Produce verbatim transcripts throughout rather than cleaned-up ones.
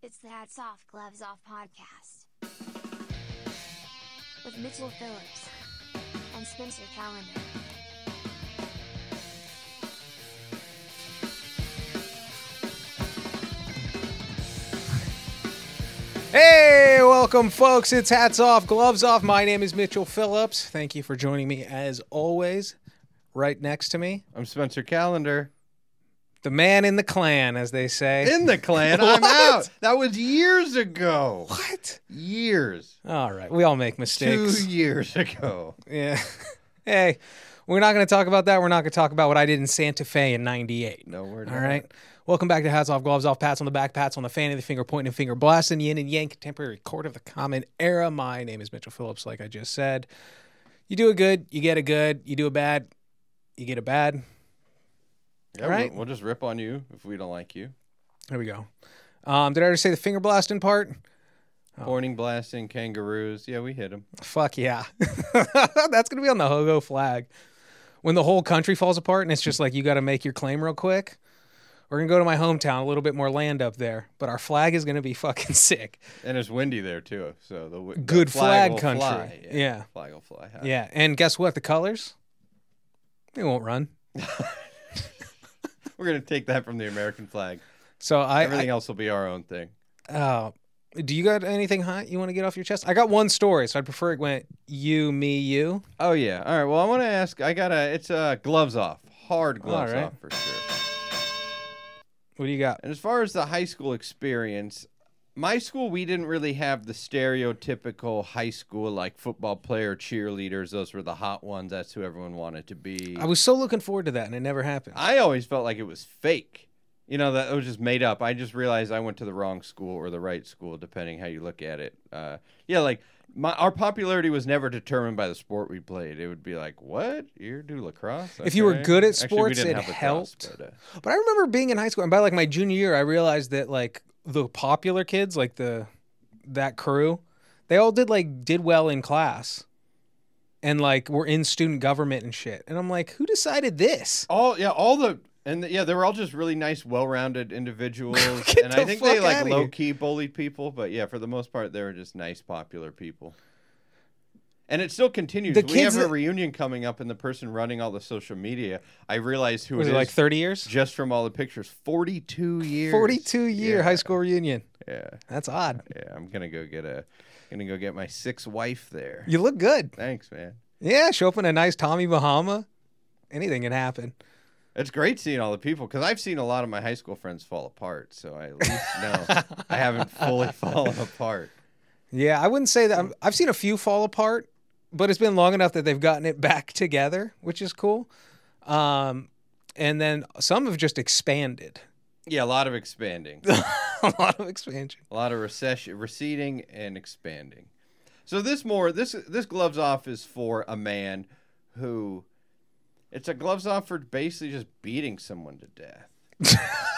It's the Hats Off, Gloves Off podcast with Mitchell Phillips and Spencer Calendar. Hey, welcome, folks. It's Hats Off, Gloves Off. My name is Mitchell Phillips. Thank you for joining me, as always. Right next to me, I'm Spencer Calendar. the man in the clan, as they say. In the clan, I'm out. That was years ago. What? Years. All right, we all make mistakes. Two years ago. Yeah. Hey, we're not going to talk about that. We're not going to talk about what I did in Santa Fe in ninety-eight. No, we're not. All right. Welcome back to Hats Off, Gloves Off, Pats on the back, pats on the fanny, the finger pointing, finger blasting, yin and yang, contemporary court of the common era. My name is Mitchell Phillips, like I just said. You do a good, you get a good. You do a bad, you get a bad. Yeah, All right. we'll, we'll just rip on you if we don't like you. There we go. Um, did I already say the finger blasting part? Oh. Pointing, blasting, kangaroos. Yeah, we hit them. Fuck yeah. That's going to be on the Hogo flag. When the whole country falls apart and it's just like, you got to make your claim real quick. We're going to go to my hometown, a little bit more land up there, but our flag is going to be fucking sick. And it's windy there, too. So the, the Good flag, will country. Fly. Yeah, yeah. Flag will fly high. Yeah. And guess what? The colors, they won't run. We're going to take that from the American flag. So I, Everything I, else will be our own thing. uh, do you got anything hot you want to get off your chest? I got one story, so I'd prefer it went you, me, you. Oh, yeah. All right. Well, I want to ask. I got a, it's uh, gloves off. Hard gloves All right. off for sure. What do you got? And as far as the high school experience, my school, we didn't really have the stereotypical high school, like football player, cheerleaders. Those were the hot ones. That's who everyone wanted to be. I was so looking forward to that, and it never happened. I always felt like it was fake. You know, that it was just made up. I just realized I went to the wrong school or the right school, depending how you look at it. Uh, yeah, like my our popularity was never determined by the sport we played. It would be like, what? You do lacrosse? If you were Okay. good at Actually, we sports, didn't it have lacrosse, helped. But, uh, But I remember being in high school, and by like my junior year, I realized that like the popular kids, like the that crew, they all did like did well in class, and like were in student government and shit. And I'm like, who decided this? all yeah, all the and the, yeah, they were all just really nice, well-rounded individuals. Get and the I think they fuck like outta here. low-key bullied people, but yeah, for the most part, they were just nice, popular people. And it still continues. The We kids have a that- reunion coming up, and the person running all the social media, I realized who Was it it is like thirty years? just from all the pictures. Forty-two years. Forty-two year Yeah. high school reunion. Yeah, That's odd. yeah. I'm gonna go get a, gonna go get my sixth wife there. You look good. Thanks, man. Yeah, show up in a nice Tommy Bahama. Anything can happen. It's great seeing all the people because I've seen a lot of my high school friends fall apart, so I at least know I haven't fully fallen apart. Yeah, I wouldn't say that. I'm, I've seen a few fall apart, but it's been long enough that they've gotten it back together, which is cool. Um, and then some have just expanded. Yeah, a lot of expanding, A lot of expansion. a lot of recession, receding and expanding. So this more this this gloves off is for a man who, it's a gloves off for basically just beating someone to death.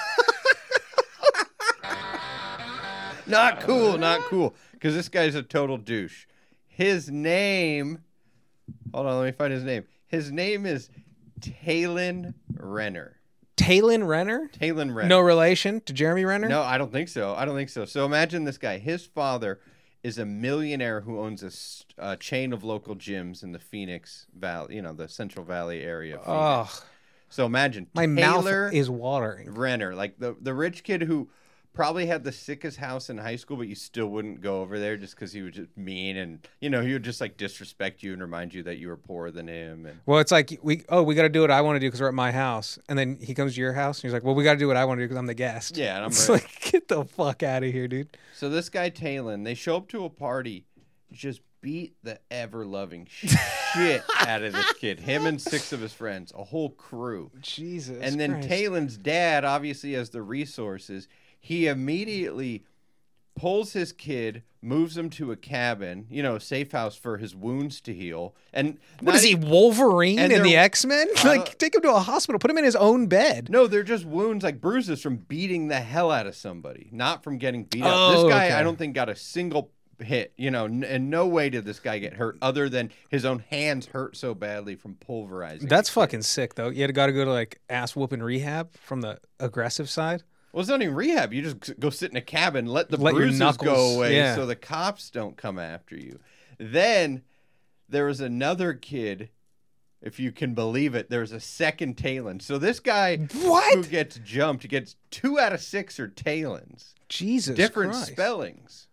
Not cool, not cool, because this guy's a total douche. His name, hold on, let me find his name. His name is Talon Renner. Talon Renner? Talon Renner. No relation to Jeremy Renner? No, I don't think so. I don't think so. So imagine this guy. His father is a millionaire who owns a s- a chain of local gyms in the Phoenix Valley, you know, the Central Valley area of Phoenix. Oh, So imagine my Taylor mouth is watering. Renner, like the, the rich kid who probably had the sickest house in high school, but you still wouldn't go over there just because he was just mean and, you know, he would just like disrespect you and remind you that you were poorer than him. And Well, it's like, we oh, we got to do what I want to do because we're at my house. And then he comes to your house and he's like, well, we got to do what I want to do because I'm the guest. yeah, and I'm It's right. like, get the fuck out of here, dude. So this guy Talon, they show up to a party, just beat the ever-loving shit out of this kid. Him and six of his friends, a whole crew. Jesus And then Christ. Talon's dad obviously has the resources. He immediately pulls his kid, moves him to a cabin, you know, a safe house for his wounds to heal. And What not is he, e- Wolverine and in the they're- X-Men? I Like, don't- take him to a hospital. Put him in his own bed. No, they're just wounds like bruises from beating the hell out of somebody, not from getting beat up. Oh, This guy, okay. I don't think, got a single hit. You know, n- in no way did this guy get hurt other than his own hands hurt so badly from pulverizing. That's the kid. fucking sick, though. You had got to go to, like, ass-whooping rehab from the aggressive side. Well, it's not even rehab. You just go sit in a cabin, let the Let your bruises knuckles- go away yeah. so the cops don't come after you. Then there was another kid, if you can believe it, there's a second Talon. So this guy What? who gets jumped gets two out of six are Talons. Jesus Different Christ. spellings.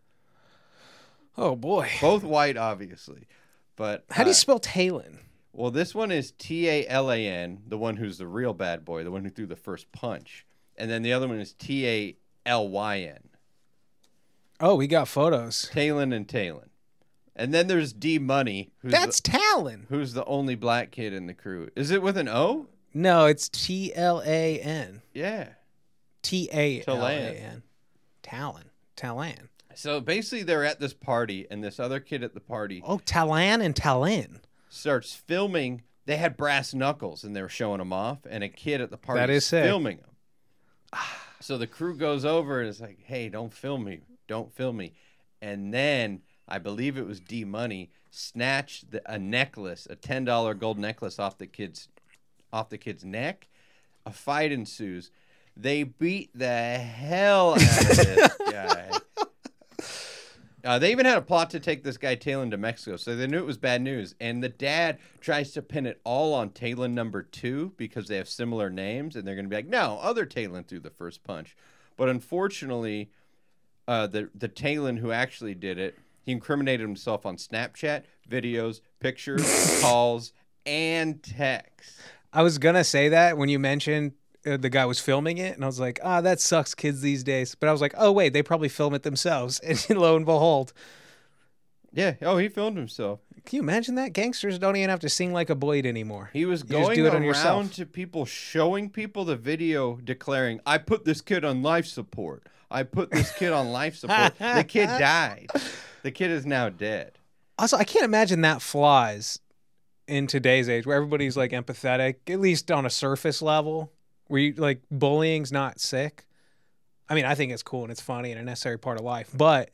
Oh, boy. Both white, obviously. But How do you uh, spell Talon? well, this one is T A L A N, the one who's the real bad boy, the one who threw the first punch. And then the other one is T A L Y N. Oh, we got photos. Talon and Talon. And then there's D Money, who's That's the, Talon. who's the only black kid in the crew. Is it with an O? No, it's T L A N. Yeah. T A L A N. Talon. Talon. So basically they're at this party, and this other kid at the party Oh, Talon and Talon. starts filming. They had brass knuckles, and they were showing them off, and a kid at the party That is sick. filming them. So the crew goes over and is like, hey, don't film me. Don't film me. And then I believe it was D Money snatched the, a necklace, a ten dollar gold necklace off the kid's off the kid's neck. A fight ensues. They beat the hell out of this guy. Uh, they even had a plot to take this guy Talon to Mexico, so they knew it was bad news. And the dad tries to pin it all on Talon number two because they have similar names, and they're going to be like, no, other Talon threw the first punch. But unfortunately, uh, the the Talon who actually did it, he incriminated himself on Snapchat, videos, pictures, calls, and texts. I was going to say that when you mentioned uh, the guy was filming it, and I was like, ah, that sucks, kids these days. But I was like, oh, wait, they probably film it themselves. And lo and behold. Yeah. Oh, he filmed himself. Can you imagine that? Gangsters don't even have to sing like a Boyd anymore. He was You just going do it on around yourself. to people, showing people the video, declaring, I put this kid on life support. I put this kid on life support. The kid died. The kid is now dead. Also, I can't imagine that flies in today's age where everybody's like empathetic, at least on a surface level, where you like bullying's not sick. I mean, I think it's cool and it's funny and a necessary part of life, but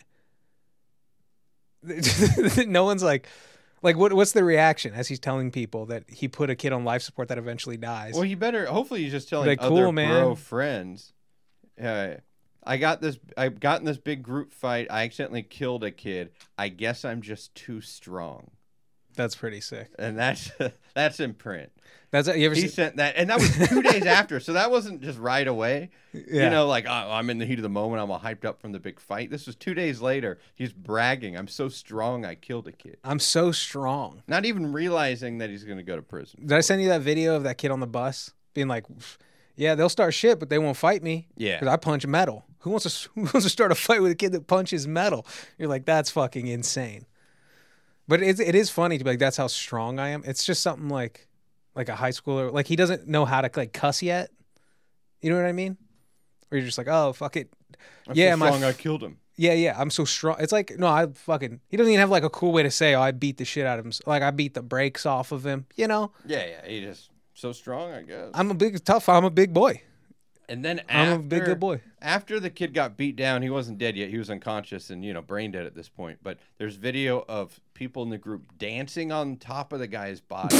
no one's like, like what? What's the reaction as he's telling people that he put a kid on life support that eventually dies? Well, he better, hopefully he's just telling Like, other cool, man. bro friends. Uh, I got this, I got in this big group fight. I accidentally killed a kid. I guess I'm just too strong. That's pretty sick. And that's, that's in print. That's you ever He see? sent that, and that was two days after, so that wasn't just right away. Yeah. You know, like, oh, I'm in the heat of the moment. I'm all hyped up from the big fight. This was two days later. He's bragging. I'm so strong, I killed a kid. I'm so strong. Not even realizing that he's going to go to prison. Did I send you that video of that kid on the bus being like, yeah, they'll start shit, but they won't fight me. Yeah. Because I punch metal. Who wants to who wants to start a fight with a kid that punches metal? You're like, that's fucking insane. But it, it is funny to be like, that's how strong I am. It's just something like like a high schooler. Like, he doesn't know how to like cuss yet. You know what I mean? Or you're just like, oh, fuck it. I'm yeah, so my strong, f- I killed him. Yeah, yeah, I'm so strong. It's like, no, I fucking, he doesn't even have like a cool way to say, oh, I beat the shit out of him. Like, I beat the brakes off of him, you know? Yeah, yeah. He just so strong, I guess. I'm a big, tough, I'm a big boy. And then I'm after, a big good boy. after the kid got beat down, he wasn't dead yet. He was unconscious and, you know, brain dead at this point. But there's video of people in the group dancing on top of the guy's body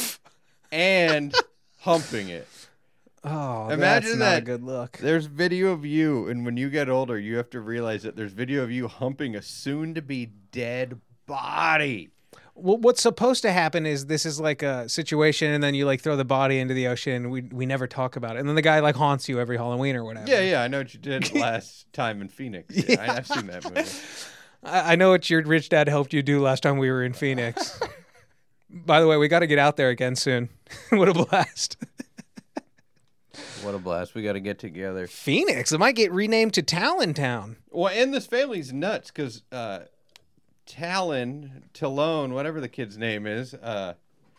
and humping it. Oh, Imagine that's not a that. good look. There's video of you, and when you get older, you have to realize that there's video of you humping a soon-to-be dead body. Well, what's supposed to happen is this is like a situation, and then you like throw the body into the ocean, and we we never talk about it. And then the guy like haunts you every Halloween or whatever. Yeah, yeah, I know what you did last time in Phoenix. Yeah, I, I've seen that movie. I, I know what your rich dad helped you do last time we were in Phoenix. By the way, we got to get out there again soon. What a blast. What a blast. We got to get together. Phoenix, it might get renamed to Talon Town. Well, and this family's nuts because uh, Talon, Talone, whatever the kid's name is, uh,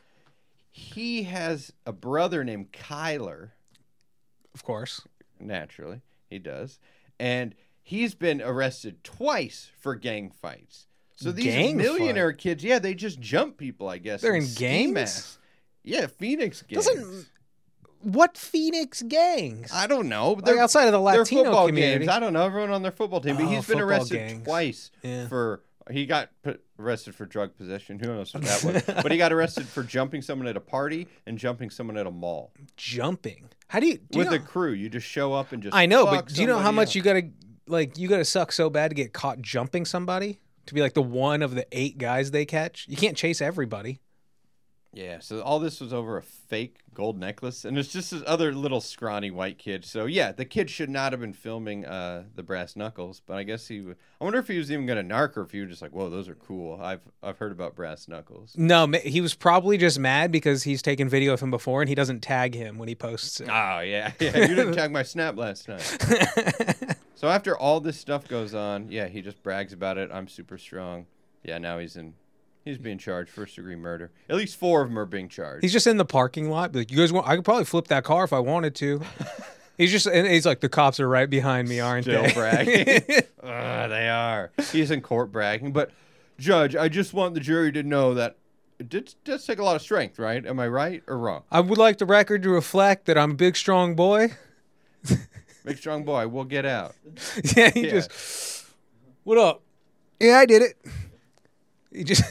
he has a brother named Kyler. Of course. Naturally, he does. And he's been arrested twice for gang fights. So these Gang millionaire kids, yeah, they just jump people, I guess. They're and in ski gangs? masks. Yeah, Phoenix gangs. Doesn't what Phoenix gangs? I don't know. Like They're, outside of the they're Latino football community. games. I don't know. Everyone on their football team. But Oh, he's been football arrested gangs. twice Yeah. for He got put, arrested for drug possession. Who knows what that was? But he got arrested for jumping someone at a party and jumping someone at a mall. Jumping. How do you do With you a know, crew, you just show up and just. I know, fuck but do you know how somebody much up. you gotta like? You gotta suck so bad to get caught jumping somebody to be like the one of the eight guys they catch. You can't chase everybody. Yeah, so all this was over a fake gold necklace, and it's just this other little scrawny white kid. So yeah, the kid should not have been filming uh, the brass knuckles, but I guess he. W- I wonder if he was even gonna narc or if he was just like, "Whoa, those are cool." I've I've heard about brass knuckles. No, ma- he was probably just mad because he's taken video of him before and he doesn't tag him when he posts it. Oh yeah, yeah. You didn't tag my snap last night. So after all this stuff goes on, yeah, he just brags about it. I'm super strong. Yeah, now he's in. He's being charged first degree murder. At least four of them are being charged. He's just in the parking lot. Like, you guys want? I could probably flip that car if I wanted to. He's just, and he's like, the cops are right behind me, aren't Still they? bragging. Ugh, they are. He's in court bragging. But, Judge, I just want the jury to know that it did, does take a lot of strength, right? Am I right or wrong? I would like the record to reflect that I'm a big, strong boy. Big strong boy, we'll get out. Yeah, he Yeah. just, what up? Yeah, I did it. He just,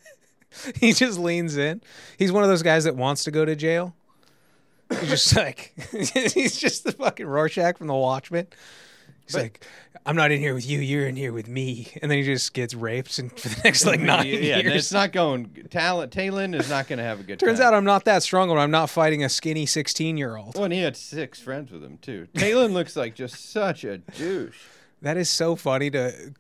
he just leans in. He's one of those guys that wants to go to jail. He's just like, he's just the fucking Rorschach from The Watchmen. He's But- like, I'm not in here with you, you're in here with me. And then he just gets raped and for the next like nine yeah, and years. it's not going. Talent, Talon is not going to have a good Turns time. out I'm not that strong when I'm not fighting a skinny sixteen-year-old. Well, and he had six friends with him, too. Talon looks like just such a douche. That is so funny to,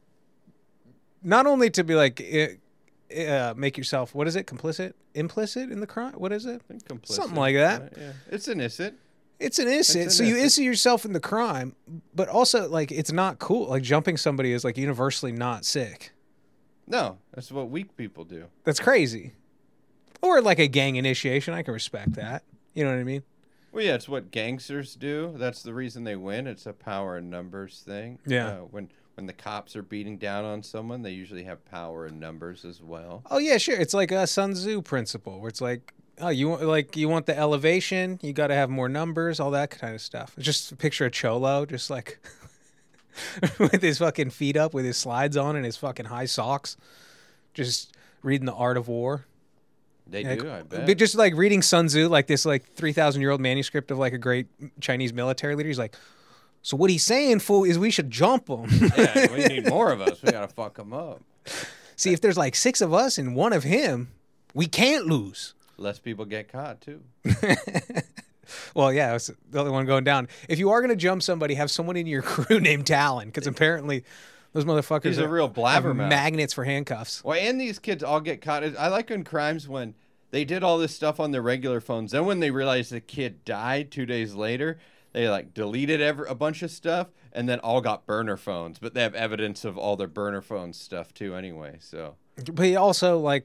not only to be like, uh, uh, make yourself, what is it, complicit? Implicit in the crime? What is it? I think complicit. Something like that. Uh, yeah. It's innocent. It's an innocent. It's So you innocent. innocent yourself in the crime, but also like it's not cool. Like jumping somebody is like universally not sick. No, that's what weak people do. That's crazy. Or like a gang initiation. I can respect that. You know what I mean? Well, yeah, it's what gangsters do. That's the reason they win. It's a power in numbers thing. Yeah. Uh, when when the cops are beating down on someone, they usually have power in numbers as well. Oh yeah, sure. It's like a Sun Tzu principle where it's like, oh, you want like you want the elevation, you got to have more numbers, all that kind of stuff. Just picture a cholo, just like with his fucking feet up, with his slides on and his fucking high socks, just reading the Art of War. They Like, do, I bet. but just like reading Sun Tzu, like this like three thousand year old manuscript of like a great Chinese military leader. He's like, so what he's saying, fool, is we should jump him. Yeah, we need more of us. We gotta fuck them up. See, if there's like six of us and one of him, we can't lose. Less people get caught too. Well, yeah, it's the other one going down. If you are going to jump somebody, have someone in your crew named Talon, because apparently those motherfuckers He's a are- real have blabbermouth. magnets for handcuffs. Well, and these kids all get caught. I like in crimes when they did all this stuff on their regular phones. Then when they realized the kid died two days later, they like deleted every, a bunch of stuff and then all got burner phones. But they have evidence of all their burner phone stuff too anyway. So But you also, like,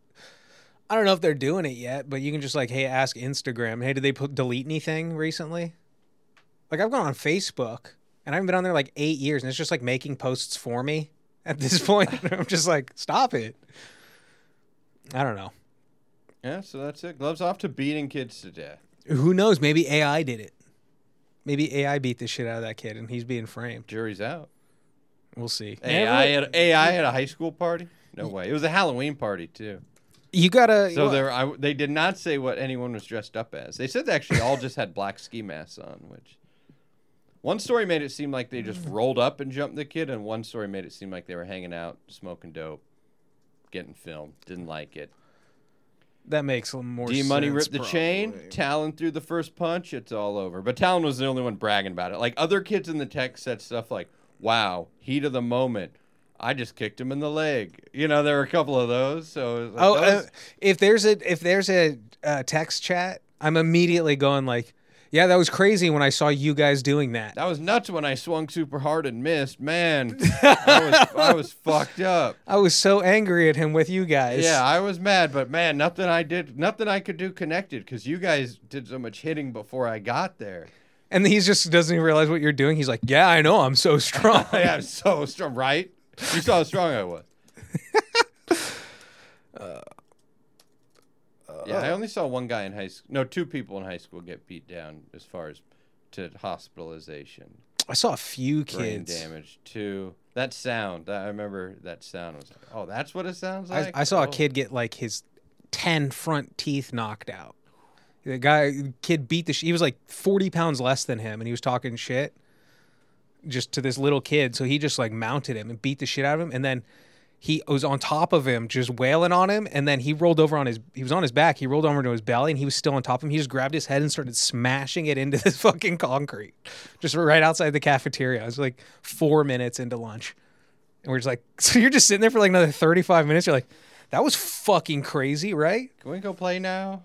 I don't know if they're doing it yet, but you can just, like, hey, ask Instagram, hey, did they put delete anything recently? Like, I've gone on Facebook, and I haven't been on there, like, eight years, and it's just, like, making posts for me at this point. I'm just like, stop it. I don't know. yeah, so that's it. Gloves off to beating kids to death. Who knows? Maybe A I did it. Maybe A I beat the shit out of that kid, and he's being framed. Jury's out. We'll see. A I at A I at a high school party? No way. It was a Halloween party too. You gotta. So there, I, they did not say what anyone was dressed up as. They said they actually all just had black ski masks on. Which one story made it seem like they just rolled up and jumped the kid, and one story made it seem like they were hanging out, smoking dope, getting filmed. Didn't like it. That makes a little more D sense. Money ripped the probably. chain. Talon threw the first punch. It's all over. But Talon was the only one bragging about it. Like other kids in the text said stuff like, "Wow, heat of the moment. I just kicked him in the leg." You know, there were a couple of those. So it was like, Oh, that uh, was- if there's a if there's a uh, text chat, I'm immediately going like, yeah, that was crazy when I saw you guys doing that. that was nuts when I swung super hard and missed. Man, I was I was fucked up. I was so angry at him with you guys. Yeah, I was mad, but man, nothing I did, nothing I could do connected because you guys did so much hitting before I got there. And he just doesn't even realize what you're doing. He's like, yeah, I know, I'm so strong. I am so strong, right? You saw how strong I was. Yeah, I only saw one guy in high school. No, two people in high school get beat down as far as to hospitalization. I saw a few brain kids. damage too. That sound, that, I remember that sound was like, oh, that's what it sounds I, like. I saw oh. a kid get like his ten front teeth knocked out. The guy, kid beat the. Sh- he was like forty pounds less than him, and he was talking shit just to this little kid. So he just like mounted him and beat the shit out of him, and then he was on top of him, just wailing on him. And then he rolled over on his. He was on his back. He rolled over to his belly, and he was still on top of him. He just grabbed his head and started smashing it into this fucking concrete, just right outside the cafeteria. It was like four minutes into lunch, and we're just like, so you're just sitting there for like another thirty-five minutes. You're like, that was fucking crazy, right? Can we go play now?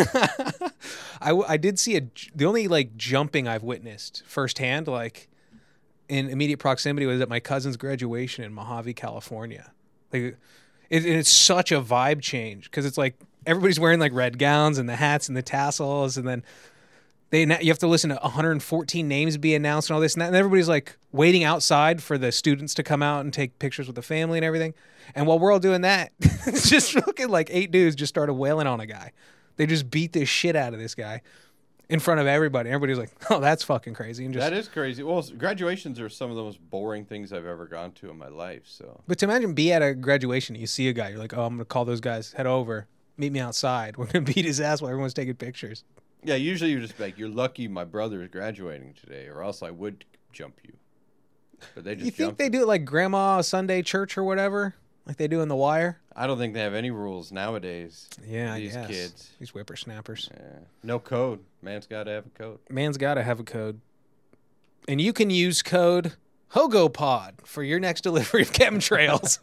I, w- I did see a the only like jumping I've witnessed firsthand, like in immediate proximity, was at my cousin's graduation in Mojave, California. Like, it, it's such a vibe change because it's like everybody's wearing like red gowns and the hats and the tassels, and then they you have to listen to one hundred fourteen names be announced and all this and that, and everybody's like waiting outside for the students to come out and take pictures with the family and everything. And while we're all doing that, it's just looking like eight dudes just started wailing on a guy. They just beat the shit out of this guy in front of everybody. Everybody's like, "Oh, that's fucking crazy!" And just, That is crazy. Well, graduations are some of the most boring things I've ever gone to in my life. So but to imagine be at a graduation, you see a guy, you're like, "Oh, I'm gonna call those guys. Head over, meet me outside. We're gonna beat his ass while everyone's taking pictures." yeah, usually you're just like, you're lucky my brother is graduating today, or else I would jump you. But they just You think jump they do it like Grandma Sunday Church or whatever, like they do in The Wire? I don't think they have any rules nowadays. Yeah, these I guess. kids. These whippersnappers. Yeah. No code. Man's got to have a code. Man's got to have a code. And you can use code HOGOPOD for your next delivery of chemtrails.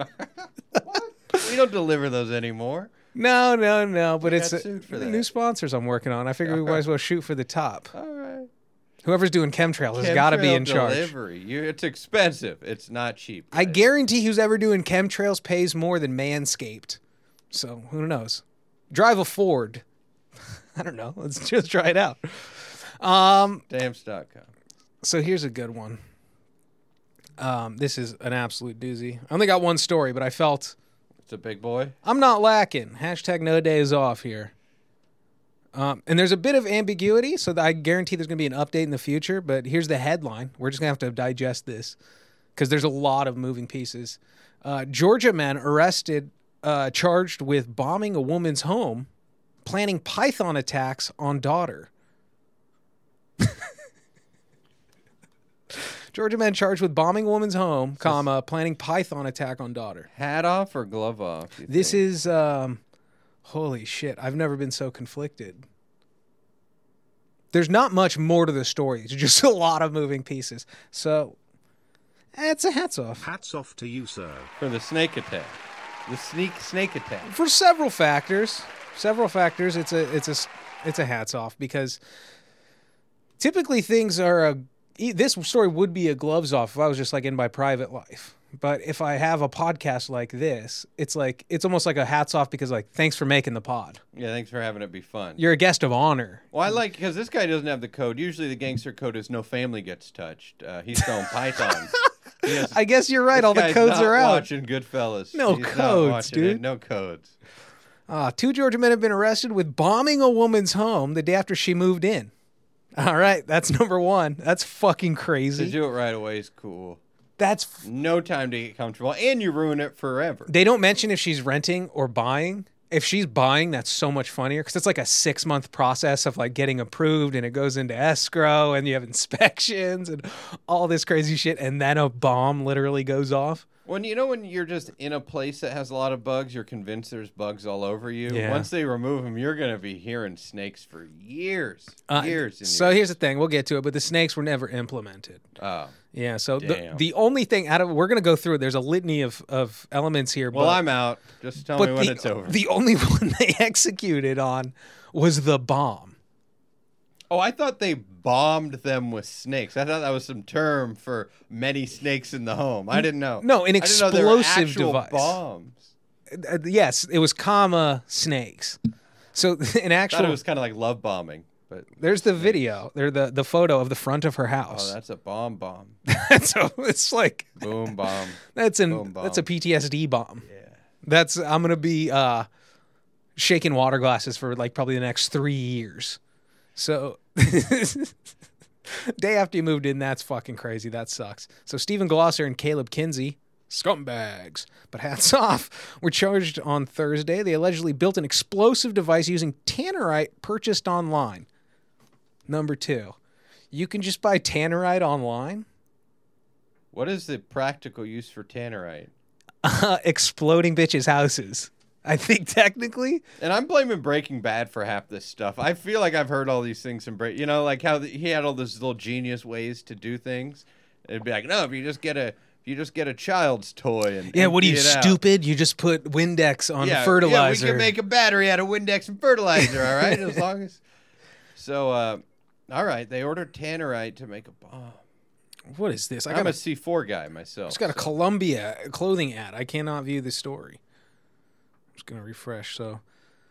We don't deliver those anymore. no, no, no. But We it's got a, sued for the that. new sponsors I'm working on. I figure we might as well shoot for the top. All right. Whoever's doing chemtrails has got to be Chemtrail in charge. Delivery. You, it's expensive. It's not cheap. I guys. guarantee who's ever doing chemtrails pays more than Manscaped. So who knows? Drive a Ford. I don't know. Let's just try it out. Um, Stamps dot com. so here's a good one. Um, this is an absolute doozy. I only got one story, but I felt It's a big boy. I'm not lacking. Hashtag no days off here. Um, and there's a bit of ambiguity, so that I guarantee there's going to be an update in the future. But here's the headline. We're just going to have to digest this because there's a lot of moving pieces. Uh, Georgia man arrested, uh, charged with bombing a woman's home, planning python attacks on daughter. Georgia man charged with bombing a woman's home, comma, planning python attack on daughter. Hat off or glove off? you This think? is, um, holy shit, I've never been so conflicted. There's not much more to the story. It's just a lot of moving pieces. So, eh, it's a hats off. Hats off to you, sir. for the snake attack. The sneak snake attack. For several factors. Several factors, it's a, it's a, it's a hats off because typically things are a, e- this story would be a gloves off if I was just like in my private life. But if I have a podcast like this, it's like it's almost like a hats off because like thanks for making the pod. Yeah, thanks for having it be fun. You're a guest of honor. Well, I like because this guy doesn't have the code. Usually, the gangster code is no family gets touched. Uh, he's throwing pythons. He has- I guess you're right. this All the guy's codes not are out. Watching Goodfellas. No He's not codes, watching it. dude. No codes. Uh, two Georgia men have been arrested with bombing a woman's home the day after she moved in. All right, that's number one. That's fucking To crazy. do it right away is cool. That's f- No time to get comfortable, and you ruin it forever. they don't mention if she's renting or buying. If she's buying, that's so much funnier because it's like a six month process of like getting approved, and it goes into escrow, and you have inspections and all this crazy shit, and then a bomb literally goes off. When you know when you're just in a place that has a lot of bugs, you're convinced there's bugs all over you. Yeah. Once they remove them, you're gonna be hearing snakes for years, Uh, years. And so years. here's the thing: we'll get to it, but the snakes were never implemented. Oh. Yeah. So the, Damn. the only thing out of we're gonna go through. There's a litany of of elements here. Well, but, I'm out. Just tell me but when the, it's over. the only one they executed on was the bomb. Oh, I thought they bombed them with snakes. I thought that was some term for many snakes in the home. I didn't know. No, an I didn't know there were explosive actual device. bombs. Uh, yes, it was comma snakes. So in I thought actual, it was kind of like love bombing, but there's the video. There's the the photo of the front of her house. oh, that's a bomb bomb. so it's like Boom bomb. that's an Boom bomb. that's a P T S D bomb. Yeah. That's I'm gonna be uh, shaking water glasses for like probably the next three years. So Day after you moved in, that's fucking crazy. That sucks. So Stephen Glosser and Caleb Kinsey, scumbags, but hats off, were charged on Thursday. They allegedly built an explosive device using tannerite purchased online. Number two, you can just buy tannerite online? What is the practical use for tannerite? Uh, exploding bitches' houses. I think technically. And I'm blaming Breaking Bad for half this stuff. I feel like I've heard all these things from Break. You know, like how the, he had all those little genius ways to do things. It'd be like, no, if you just get a, if you just get a child's toy and Yeah, what are you, empty it out." stupid? You just put Windex on Yeah, fertilizer. Yeah, we can make a battery out of Windex and fertilizer. All right, as long as. So, uh, all right, they ordered tannerite to make a bomb. What is this? I I'm got a a, C four guy myself. just got a so- Columbia clothing ad. I cannot view the story. I'm just gonna refresh. So,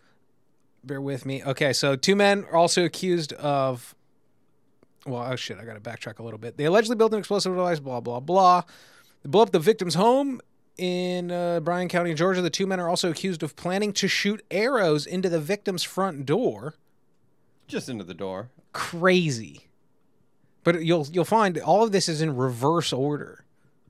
bear with me. Okay, so two men are also accused of. Well, oh shit! I got to backtrack a little bit. They allegedly built an explosive device. Blah blah blah. They blew up the victim's home in uh, Bryan County, Georgia. The two men are also accused of planning to shoot arrows into the victim's front door. Just into the door. Crazy. But you'll you'll find all of this is in reverse order.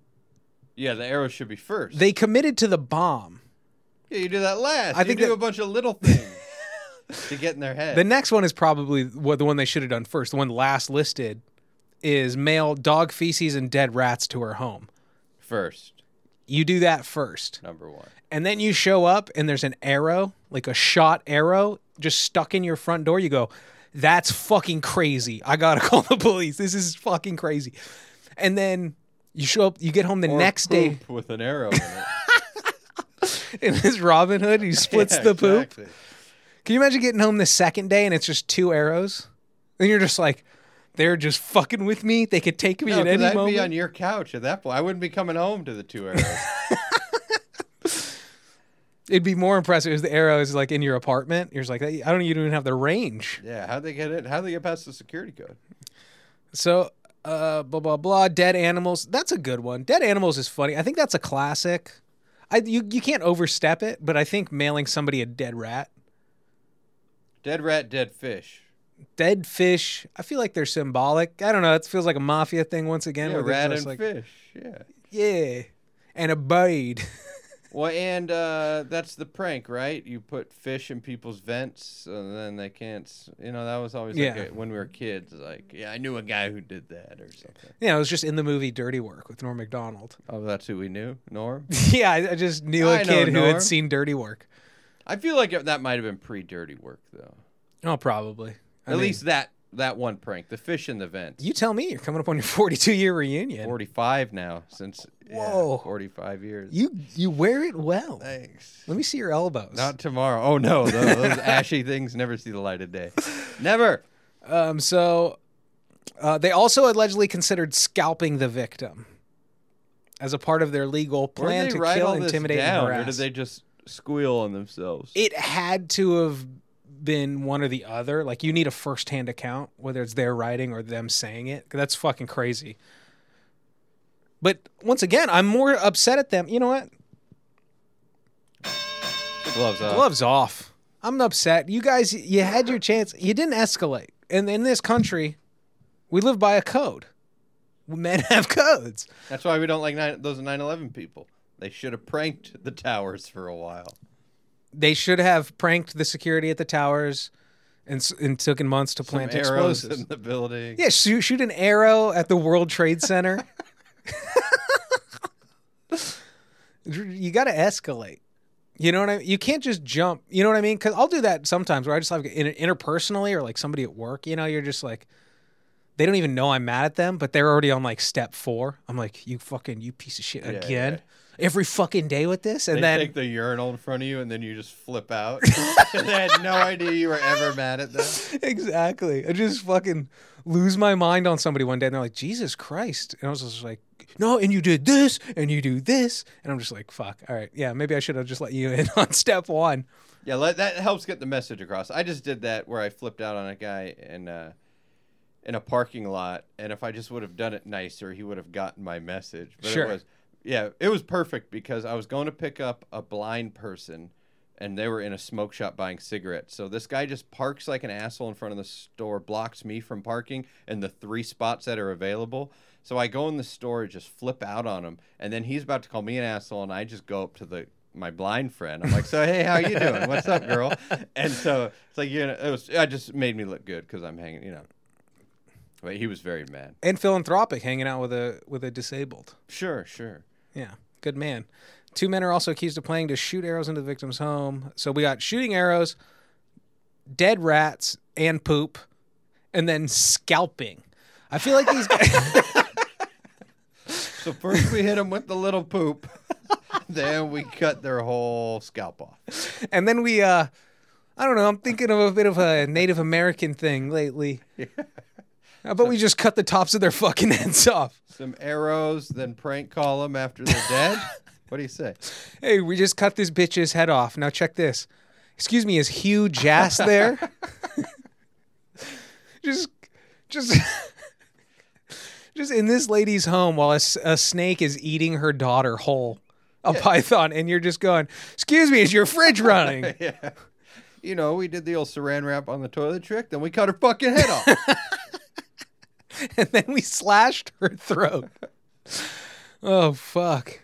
Yeah, the arrow should be first. They committed to the bomb. yeah, you do that last. I you think do that- a bunch of little things to get in their head. The next one is probably what the one they should have done first. The one last listed is mail dog feces and dead rats to her home. First, You do that first. number one. And then you show up and there's an arrow, like a shot arrow, just stuck in your front door. You go, that's fucking crazy. I gotta call the police. This is fucking crazy. And then you show up, you get home the Or next day poop with an arrow in it. in his Robin Hood. He splits Yeah, the poop. exactly. Can you imagine getting home the second day and it's just two arrows? And you're just like, they're just fucking with me. They could take me No, at 'cause any I'd moment. be on your couch at that point. I wouldn't be coming home to the two arrows. It'd be more impressive if the arrow is like in your apartment. You're just like, I don't even have the range. yeah, how'd they get it? How'd they get past the security code? So, uh, blah, blah, blah. Dead animals. That's a good one. Dead animals is funny. I think that's a classic. I, you, you can't overstep it, but I think mailing somebody a dead rat, Dead rat, dead fish. dead fish, I feel like they're symbolic. I don't know. It feels like a mafia thing once again. Yeah, where they're rat just and like, fish. Yeah. yeah. And a bird. Well, and uh, that's the prank, right? You put fish in people's vents, and then they can't. s- You know, that was always like Yeah. a, when we were kids. Like, yeah, I knew a guy who did that or something. Yeah, it was just in the movie Dirty Work with Norm Macdonald. Oh, that's who we knew, Norm. Yeah, I, I just knew a I know kid who Norm. had seen Dirty Work. I feel like it, that might have been pre-dirty work, though. Oh, probably. I At mean, least that that one prank, the fish in the vents. you tell me. You're coming up on your forty-two year reunion. forty-five now since Whoa. yeah, forty-five years. You you wear it well. Thanks. Let me see your elbows. Not tomorrow. Oh no, those, those ashy things never see the light of day. Never. Um. So, uh, they also allegedly considered scalping the victim as a part of their legal Where plan did they to write kill, all this intimidate, down, and harass. or did they just squeal on themselves? It had to have been one or the other. Like, you need a first-hand account, whether it's their writing or them saying it. 'Cause that's fucking crazy. But once again, I'm more upset at them. You know what? Gloves off. Gloves off. I'm upset. You guys, you had your chance. You didn't escalate. And in this country, we live by a code. Men have codes. That's why we don't like nine, those nine eleven people. They should have pranked the towers for a while. They should have pranked the security at the towers and, s- and took months to Some plant arrows explosives. in the building. Yeah, shoot, shoot an arrow at the World Trade Center. You got to escalate. You know what I mean? You can't just jump. You know what I mean? Because I'll do that sometimes where I just like inter- interpersonally or like somebody at work, you know, you're just like, they don't even know I'm mad at them, but they're already on like step four. I'm like, you fucking, you piece of shit Yeah, again. yeah. Every fucking day with this. And They then take the urinal in front of you, and then you just flip out. And they had no idea you were ever mad at them. exactly. I just fucking lose my mind on somebody one day and they're like, Jesus Christ. And I was just like, no, and you did this and you do this. And I'm just like, fuck. All right. Yeah, maybe I should have just let you in on step one. Yeah, let, that helps get the message across. I just did that where I flipped out on a guy in uh, in a parking lot, and if I just would have done it nicer, he would have gotten my message. But Sure. it was, yeah, it was perfect because I was going to pick up a blind person, and they were in a smoke shop buying cigarettes. So this guy just parks like an asshole in front of the store, blocks me from parking and the three spots that are available. So I go in the store, just flip out on him, and then he's about to call me an asshole, and I just go up to the my blind friend. I'm like, so hey, how you doing? What's up, girl? And so it's like, you know, it was, it just made me look good because I'm hanging, you know. But he was very mad. And philanthropic, hanging out with a with a disabled. Sure, sure. Yeah, good man. Two men are also accused of planning to shoot arrows into the victim's home. So we got shooting arrows, dead rats, and poop, and then scalping. I feel like these guys... So first we hit them with the little poop, then we cut their whole scalp off. And then we, uh, I don't know, I'm thinking of a bit of a Native American thing lately. Yeah. How about we just cut the tops of their fucking heads off? Some arrows, then prank call them after they're dead? What do you say? Hey, we just cut this bitch's head off. Now check this. Excuse me, is Hugh Jass there? just, just... Just in this lady's home while a, a snake is eating her daughter whole, a yeah. python, and you're just going, excuse me, is your fridge running? Yeah. You know, we did the old saran wrap on the toilet trick, then we cut her fucking head off. And then we slashed her throat. Oh, fuck.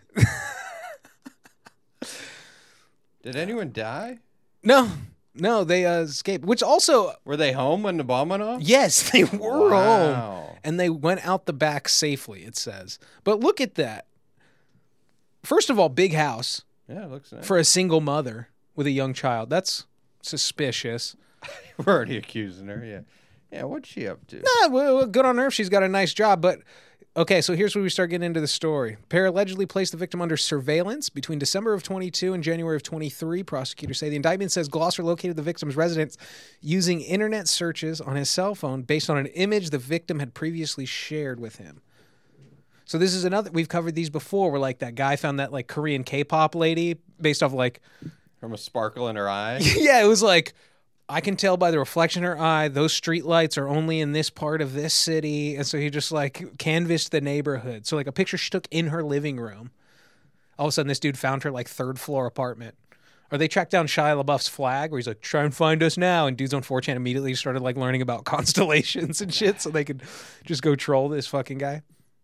Did anyone die? No. No, they uh, escaped, which also... Were they home when the bomb went off? Yes, they were wow. home. And they went out the back safely, it says. But look at that. First of all, big house. Yeah, it looks nice. For a single mother with a young child. That's suspicious. We're already accusing her, yeah. Yeah, what's she up to? Nah, well, good on her if she's got a nice job, but... Okay, so here's where we start getting into the story. The pair allegedly placed the victim under surveillance between December of twenty-two and January of twenty-three. Prosecutors say the indictment says Glosser located the victim's residence using internet searches on his cell phone based on an image the victim had previously shared with him. So this is another, we've covered these before, where like that guy found that like Korean K-pop lady based off like... From a sparkle in her eye? Yeah, it was like... I can tell by the reflection in her eye, those street lights are only in this part of this city. And so he just like canvassed the neighborhood. So like a picture she took in her living room. All of a sudden this dude found her like third floor apartment. Or they tracked down Shia LaBeouf's flag where he's like, try and find us now. And dudes on four chan immediately started like learning about constellations and shit so they could just go troll this fucking guy.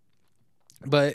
But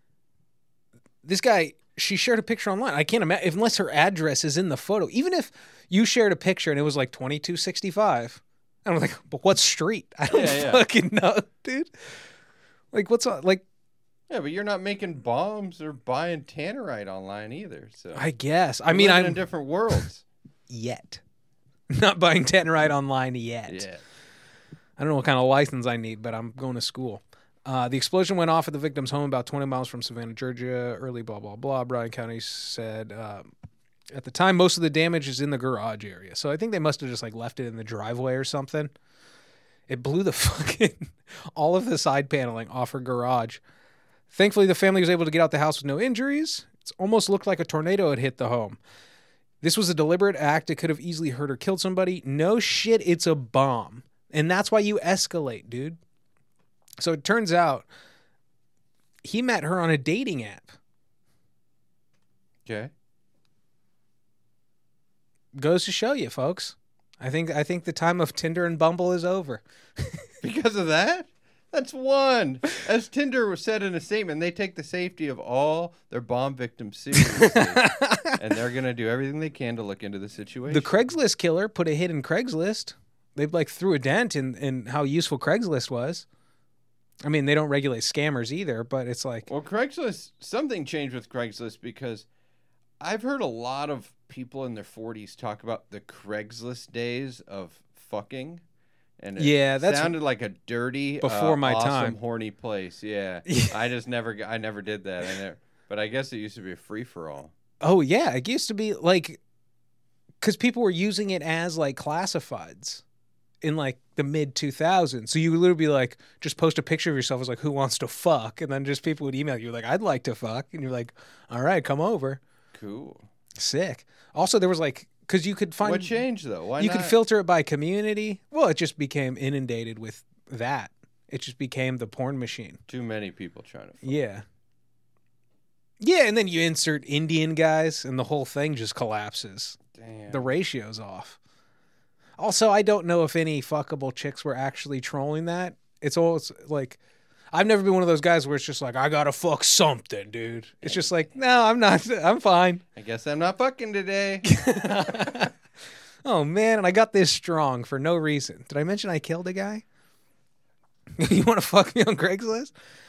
this guy, she shared a picture online. I can't imagine, unless her address is in the photo. Even if you shared a picture and it was like twenty-two sixty-five. I'm like, but what street? I don't yeah, yeah. fucking know, dude. Like, what's on, like... Yeah, but you're not making bombs or buying tannerite online either, so... I guess. You're I mean, I'm... in different worlds. Yet. Not buying tannerite online yet. Yeah. I don't know what kind of license I need, but I'm going to school. Uh, the explosion went off at the victim's home about twenty miles from Savannah, Georgia. Early blah, blah, blah. Bryan County said... Uh, At the time, most of the damage is in the garage area. So I think they must have just like left it in the driveway or something. It blew the fucking, all of the side paneling off her garage. Thankfully, the family was able to get out the house with no injuries. It's almost looked like a tornado had hit the home. This was a deliberate act. It could have easily hurt or killed somebody. No shit, it's a bomb. And that's why you escalate, dude. So it turns out he met her on a dating app. Okay. Goes to show you, folks. I think I think the time of Tinder and Bumble is over. Because of that? That's one. As Tinder said in a statement, they take the safety of all their bomb victims seriously. And they're going to do everything they can to look into the situation. The Craigslist killer put a hit in Craigslist. They like threw a dent in, in how useful Craigslist was. I mean, they don't regulate scammers either, but it's like... Well, Craigslist, something changed with Craigslist because I've heard a lot of people in their forties talk about the Craigslist days of fucking, and it yeah, that sounded like a dirty, before uh, my awesome, time, horny place. Yeah, I just never, I never did that. I never, but I guess it used to be a free for all. Oh yeah, it used to be like, because people were using it as like classifieds in like the mid two thousands. So you would literally be like, just post a picture of yourself as like, who wants to fuck, and then just people would email you like, I'd like to fuck, and you're like, all right, come over. Cool. Sick. Also, there was like, because you could find... What changed, though? Why You not? could filter it by community. Well, it just became inundated with that. It just became the porn machine. Too many people trying to fuck. Yeah. Yeah, and then you insert Indian guys, and the whole thing just collapses. Damn. The ratio's off. Also, I don't know if any fuckable chicks were actually trolling that. It's all it's like, I've never been one of those guys where it's just like, I gotta fuck something, dude. It's just like, no, I'm not. I'm fine. I guess I'm not fucking today. Oh, man, and I got this strong for no reason. Did I mention I killed a guy? You want to fuck me on Craigslist?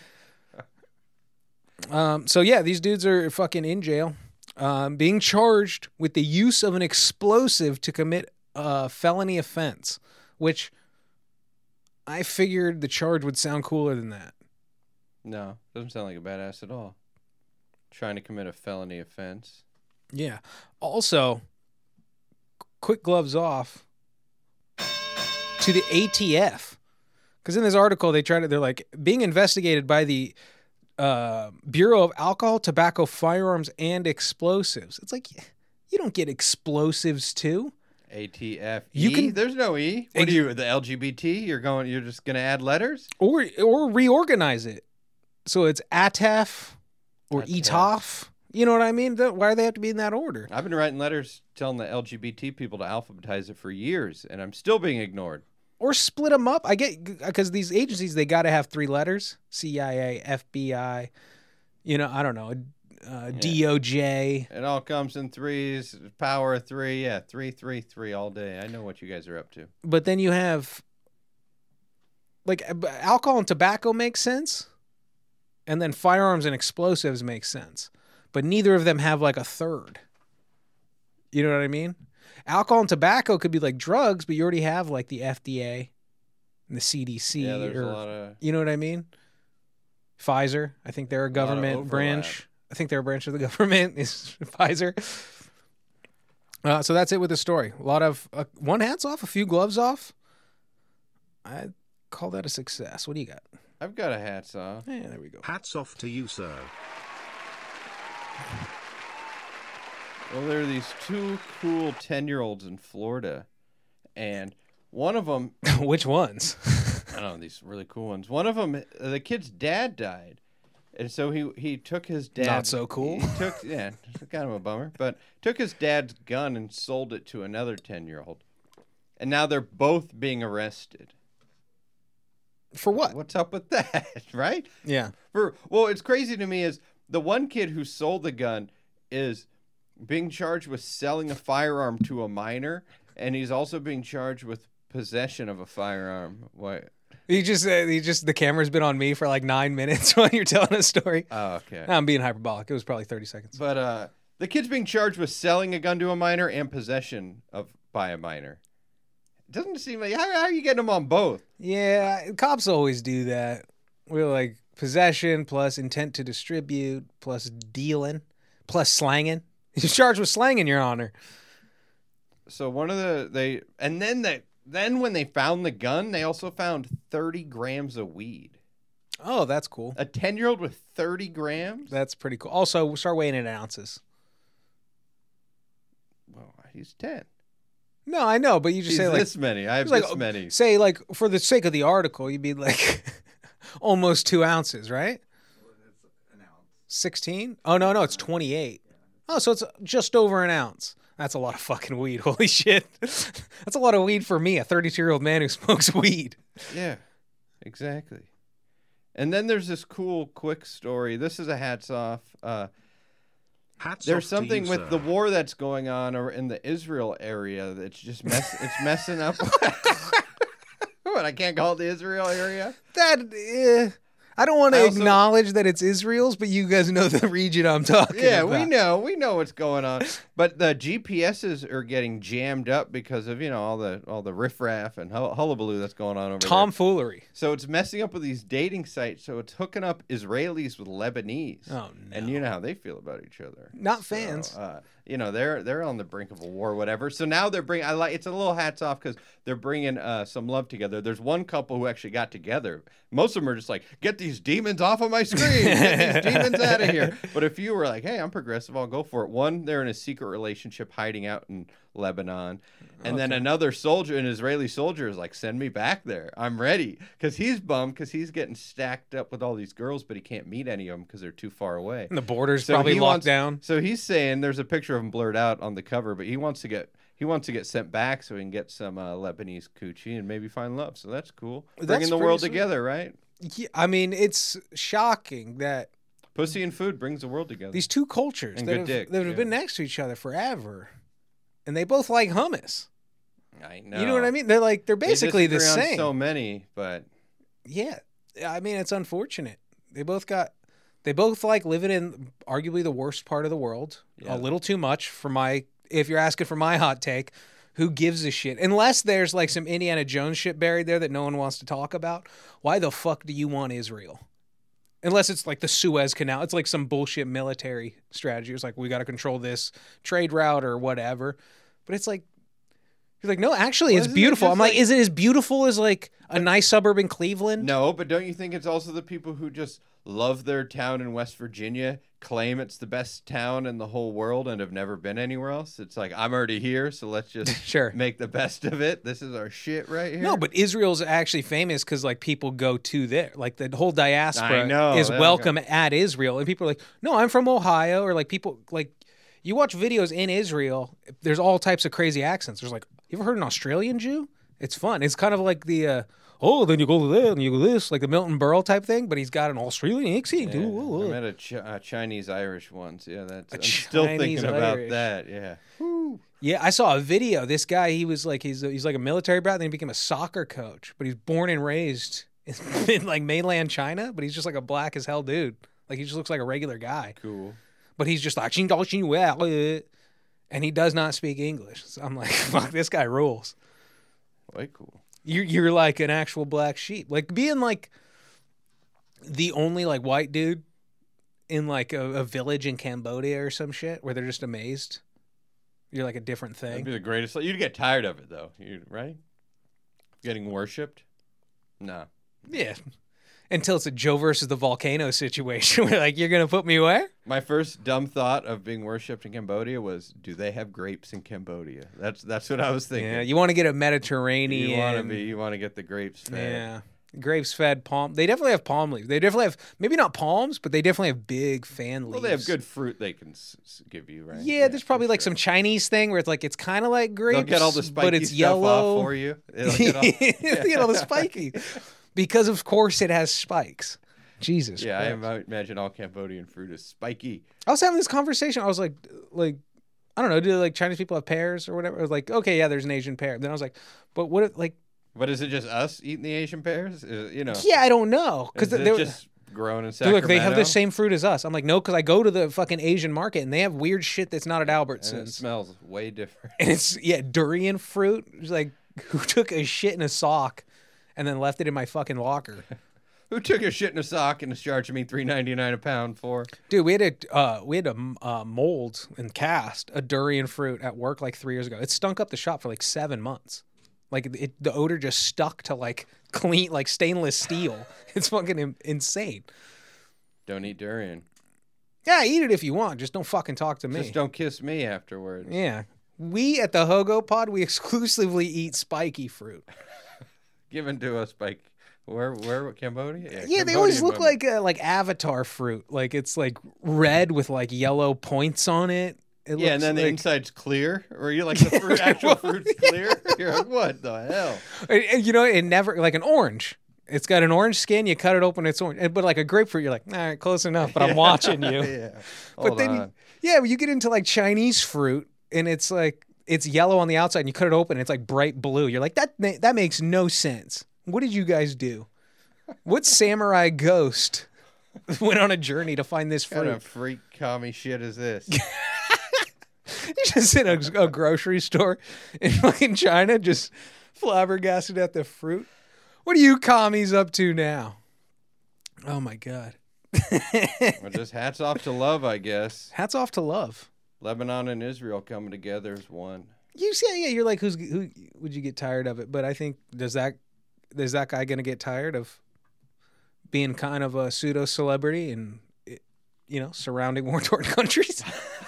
Um, so, yeah, these dudes are fucking in jail, um, being charged with the use of an explosive to commit a felony offense, which I figured the charge would sound cooler than that. No, doesn't sound like a badass at all. Trying to commit a felony offense. Yeah. Also, quick gloves off to the A T F. Because in this article, they try to, they're like, being investigated by the uh, Bureau of Alcohol, Tobacco, Firearms, and Explosives. It's like, you don't get explosives too. A T F E? You can- There's no E. What are you, the L G B T? You're going, you're just going to add letters? Or or reorganize it. So it's A T A F or A E T T A F. You know what I mean? Th- Why do they have to be in that order? I've been writing letters telling the L G B T people to alphabetize it for years, and I'm still being ignored. Or split them up. I get, because these agencies, they got to have three letters. C I A, F B I, you know, I don't know, uh, D O J. It all comes in threes, power of three. Yeah, three, three, three all day. I know what you guys are up to. But then you have, like, uh, alcohol and tobacco makes sense. And then firearms and explosives make sense. But neither of them have, like, a third. You know what I mean? Alcohol and tobacco could be like drugs, but you already have, like, the F D A and the C D C. Yeah, there's or, a lot of... You know what I mean? Pfizer. I think they're a government overlap. branch. I think they're a branch of the government is Pfizer. Uh, so that's it with the story. A lot of uh, one hats off, a few gloves off. I call that a success. What do you got? I've got a hats off. Yeah, there we go. Hats off to you, sir. Well, there are these two cool ten-year-olds in Florida, and one of them, Which ones? I don't know, these really cool ones. One of them, the kid's dad died, and so he he took his dad. Not so cool. He took yeah, kind of a bummer, but took his dad's gun and sold it to another ten-year-old, and now they're both being arrested. For what? What's up with that, right? Yeah. For well, it's crazy to me is the one kid who sold the gun is being charged with selling a firearm to a minor, and he's also being charged with possession of a firearm. What? You just, uh, you just, the camera's been on me for like nine minutes while you're telling a story. Oh, okay. No, I'm being hyperbolic. It was probably thirty seconds. But uh, the kid's being charged with selling a gun to a minor and possession of by a minor. It doesn't seem like how, how are you getting them on both? Yeah, cops always do that. We're like possession plus intent to distribute plus dealing plus slanging. He's charged with slanging, Your Honor. So one of the they and then that then when they found the gun, they also found thirty grams of weed. Oh, that's cool. A ten-year-old with thirty grams? That's pretty cool. Also, start weighing it in ounces. Well, he's ten. No, I know, but you just He's say like this many. I have it's like, this many. Say like for the sake of the article, you'd be like almost two ounces, right? Sixteen? Oh no, no, it's twenty-eight. Oh, so it's just over an ounce. That's a lot of fucking weed. Holy shit. That's a lot of weed for me, a thirty-two-year-old man who smokes weed. Yeah, exactly. And then there's this cool, quick story. This is a hats off. Uh, Hats there's off something to you, with sir. the war that's going on or in the Israel area that's just mess. It's messing up. What? I can't call it the Israel area. That eh, I don't want I to also- acknowledge that it's Israel's, but you guys know the region I'm talking Yeah, about. we know. We know what's going on. But the G P S's are getting jammed up because of, you know, all the all the riffraff and hull- hullabaloo that's going on over there. Tomfoolery. So it's messing up with these dating sites. So it's hooking up Israelis with Lebanese. Oh, no. And you know how they feel about each other. Not So, fans. uh, you know, they're they're on the brink of a war or whatever. So now they're bringing, I like, it's a little hats off because they're bringing uh, some love together. There's one couple who actually got together. Most of them are just like, get these demons off of my screen. Get these demons out of here. But if you were like, hey, I'm progressive, I'll go for it. One, they're in a secret relationship hiding out in Lebanon. And then Okay. another soldier, an Israeli soldier, is like, send me back there. I'm ready. Because he's bummed because he's getting stacked up with all these girls, but he can't meet any of them because they're too far away. And the border's So probably he locked wants- down. So he's saying there's a picture of him blurred out on the cover, but he wants to get he wants to get sent back so he can get some uh, Lebanese coochie and maybe find love. So that's cool. That's Bringing the pretty world sweet. together, right? Yeah, I mean, it's shocking that Pussy and food brings the world together. these two cultures And that good have, dick, that have yeah. been next to each other forever, and they both like hummus. I know. You know what I mean? They're like they're They basically the disagree on same. so many, but Yeah, I mean it's unfortunate. They both got, they both like living in arguably the worst part of the world. Yeah. A little too much for my. If you're asking for my hot take, who gives a shit? Unless there's like some Indiana Jones shit buried there that no one wants to talk about. Why the fuck do you want Israel? Unless it's like the Suez Canal. It's like some bullshit military strategy. It's like we got to control this trade route or whatever. But it's like. You're like, no, actually, Well, it's isn't it beautiful. just I'm like, like- is it as beautiful as like a nice suburb in Cleveland? no. But don't you think it's also the people who just love their town in West Virginia, claim it's the best town in the whole world, and have never been anywhere else? It's like, I'm already here, so let's just Sure. make the best of it. This is our shit right here. No, but Israel's actually famous because like people go to there. Like the whole diaspora I know, is they don't welcome at Israel, and people are like, "No, I'm from Ohio," or like people like you watch videos in Israel. There's all types of crazy accents. There's like, you ever heard an Australian Jew? It's fun. It's kind of like the uh, oh, then you go to there and you go this, like the Milton Berle type thing, but he's got an Australian accent. Yeah, Ooh, ooh, I ooh. met a Ch- uh, Chinese Irish once. Yeah, that's. A I'm still Chinese thinking about Irish. that. Yeah. Yeah, I saw a video. This guy, he was like, he's he's like a military brat, then he became a soccer coach, but he's born and raised in, in like mainland China, but he's just like a black as hell dude. Like he just looks like a regular guy, Cool. but he's just like, "Xing dao xing well," uh," and he does not speak English. So I'm like, fuck, this guy rules. Way cool. You're you're like an actual black sheep, like being like the only like white dude in like a, a village in Cambodia or some shit where they're just amazed. You're like a different That'd thing. be the greatest. You'd get tired of it though. You right? Getting worshipped? No. Yeah. Until it's a Joe versus the volcano situation where like, you're going to put me where? My first dumb thought of being worshipped in Cambodia was, do they have grapes in Cambodia? That's that's what I was thinking. Yeah. You want to get a Mediterranean. You want to be. You want to get the grapes fed. Yeah. Grapes fed palm. They definitely have palm leaves. They definitely have, maybe not palms, but they definitely have big fan leaves. Well, they have good fruit they can s- s- give you, right? Yeah, there's probably for like sure. some Chinese thing where it's like, it's kind of like grapes. They'll get all the spiky but it's stuff yellow. off for you. It'll get all- They get all the spiky. Because of course it has spikes. Jesus yeah, I Christ. ima- imagine all Cambodian fruit is spiky. I was having this conversation. I was like, like, I don't know, do like Chinese people have pears or whatever? I was like, okay, yeah, there's an Asian pear. Then I was like, but what if like, But is it just us eating the Asian pears? Uh, you know, yeah, I don't know. Because is it they're just grown in they're Sacramento? like, they have the same fruit as us. I'm like, no, because I go to the fucking Asian market and they have weird shit that's not at and it Albertsons. smells way different. And it's, yeah, durian fruit. It's like, who took a shit in a sock and then left it in my fucking locker? Who took a shit in a sock and is charging me three ninety nine a pound for? Dude, we had a uh, we had to uh, mold and cast a durian fruit at work like three years ago. It stunk up the shop for like seven months. Like it, the odor just stuck to like clean, like stainless steel. It's fucking in- insane. Don't eat durian. Yeah, eat it if you want. Just don't fucking talk to me. Just don't kiss me afterwards. Yeah, we at the Hogo Pod we exclusively eat spiky fruit. Given to us by where? Where? Cambodia? Yeah, they always Cambodian look women. like uh, like Avatar fruit. Like it's like red with like yellow points on it. It Yeah, and looks then the like- inside's clear, or you like the fruit, actual fruit's clear. You're like, what the hell? And- and, you know, it never like an orange. It's got an orange skin. You cut it open, it's orange. And- But like a grapefruit, you're like, all right, close enough. But I'm watching you. yeah. But Hold then, on. you, yeah, when you get into like Chinese fruit, and it's like it's yellow on the outside, and you cut it open, and it's like bright blue. You're like, that ma- that makes no sense. What did you guys do? What samurai ghost went on a journey to find this What kind fruit? of freak commie shit is this? You're just in a, a grocery store in fucking China, just flabbergasted at the fruit. What are you commies up to now? Oh my god! Well, just hats off to love, I guess. Hats off to love. Lebanon and Israel coming together as one. You say, yeah, you're like, who's who? Would you get tired of it? But I think does that is that guy gonna get tired of being kind of a pseudo celebrity and, you know, surrounding war-torn countries.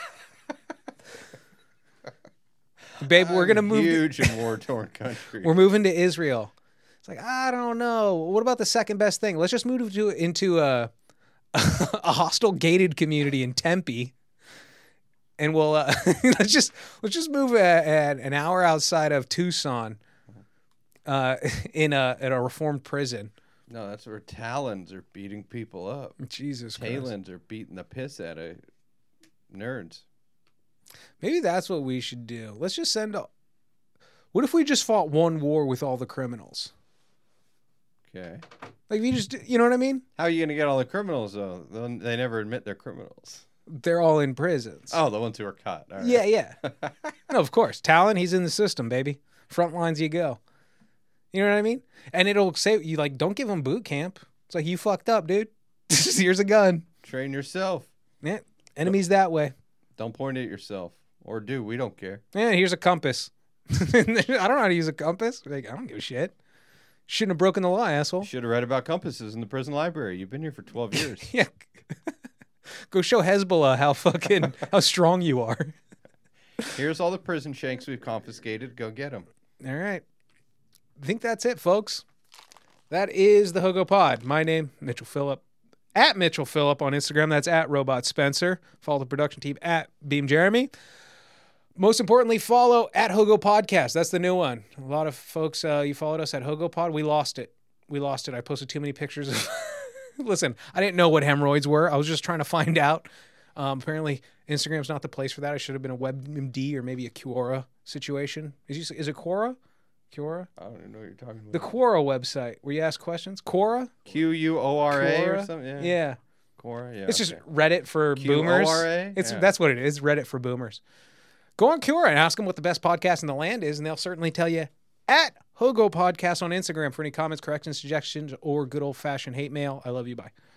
Babe, we're gonna move. Huge in war-torn country. We're moving to Israel. It's like, I don't know. What about the second best thing? Let's just move to into a a hostile gated community in Tempe, and we'll uh, let's just let's just move at, at an hour outside of Tucson, uh, in a in a reformed prison. No, that's where Talons are beating people up. Jesus Christ. Talons are beating the piss out of nerds. Maybe that's what we should do. Let's just send. A, what if we just fought one war with all the criminals? Okay. Like, if you just, you know what I mean? How are you going to get all the criminals, though? They they never admit they're criminals. They're all in prisons. Oh, the ones who are caught. All right. Yeah, yeah. No, of course. Talon, he's in the system, baby. Front lines you go. You know what I mean? And it'll say, you like, don't give him boot camp. It's like, you fucked up, dude. Here's a gun. Train yourself. Yeah. Enemies that way. Don't point at yourself. Or do. We don't care. Yeah, here's a compass. I don't know how to use a compass. Like, I don't give a shit. Shouldn't have broken the law, asshole. Should have read about compasses in the prison library. You've been here for twelve years. Yeah. Go show Hezbollah how fucking, how strong you are. Here's all the prison shanks we've confiscated. Go get them. All right. I think that's it, folks. That is the Hogo Pod. My name, Mitchell Phillip. At Mitchell Phillip on Instagram. That's at Robot Spencer. Follow the production team at Beam Jeremy. Most importantly, follow at Hogo Podcast. That's the new one. A lot of folks, uh, you followed us at Hogo Pod. We lost it. We lost it. I posted too many pictures of... Listen, I didn't know what hemorrhoids were. I was just trying to find out. Um, apparently, Instagram's not the place for that. I should have been a WebMD or maybe a Quora situation. Is, you, is it Quora? Quora? I don't even know what you're talking about. The Quora website where you ask questions. Quora? Q U O R A or Quora? something? Yeah. Yeah. Quora, yeah. It's okay. just Reddit for Q O R A? boomers. It's Yeah. That's what it is, Reddit for boomers. Go on Quora and ask them what the best podcast in the land is, and they'll certainly tell you at Hogo Podcast on Instagram for any comments, corrections, suggestions, or good old-fashioned hate mail. I love you. Bye.